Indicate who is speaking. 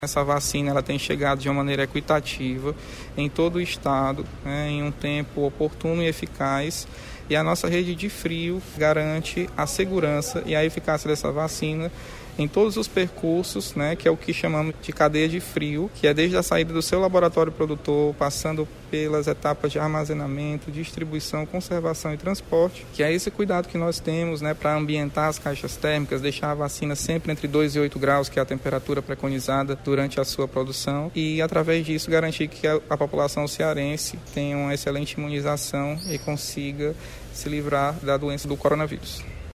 Speaker 1: Essa vacina ela tem chegado de uma maneira equitativa em todo o estado, em um tempo oportuno e eficaz. E a nossa rede de frio garante a segurança e a eficácia dessa vacina em todos os percursos, que é o que chamamos de cadeia de frio, que é desde a saída do seu laboratório produtor, passando pelas etapas de armazenamento, distribuição, conservação e transporte, que é esse cuidado que nós temos para ambientar as caixas térmicas, deixar a vacina sempre entre 2 e 8 graus, que é a temperatura preconizada durante a sua produção, e através disso garantir que a população cearense tenha uma excelente imunização e consiga se livrar da doença do coronavírus.